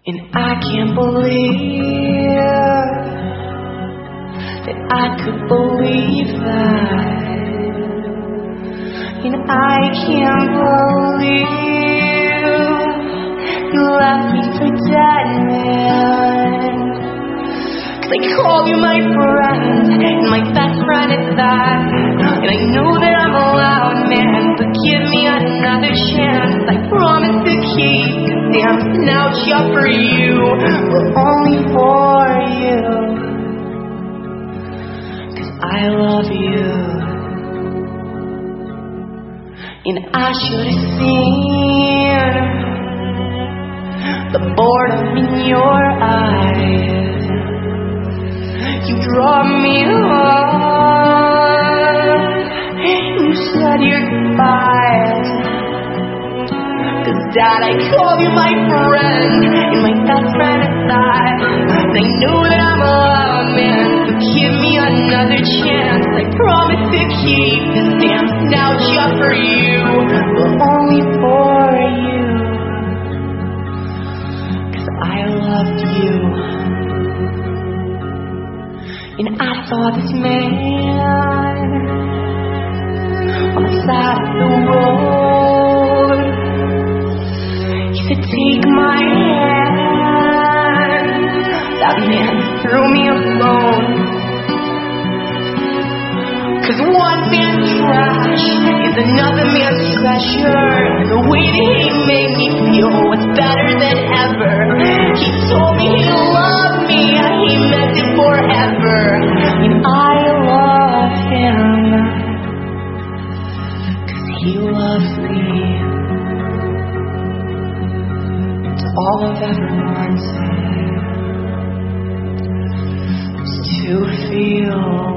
And I can't believe that I could believe that. And I can't believe you left me for dead, man. 'Cause I call you my friend and my best friend at that. And I know that I'm allowed, man, but give me another chance. I promise to keep this damn snout shut for you, but only for you. 'Cause I love you. And I should have seen the boredom in your eyes. You draw me on. You said your goodbyes. 'Cause Dad, I called you my friend and my best friend at that. And I know that I'm alone, man, so give me another chance. I promise to keep this damn snout shut for you, but only for you. 'Cause I loved you. And I saw this man on the side of the road. He said, take my hand. That man threw me a bone. 'Cause one man's trash is another man's treasure. And the way that he made me feel was better than ever. He told me he loved me, he meant it forever. And I love him 'cause he loves me. It's all I've ever wanted, is to feel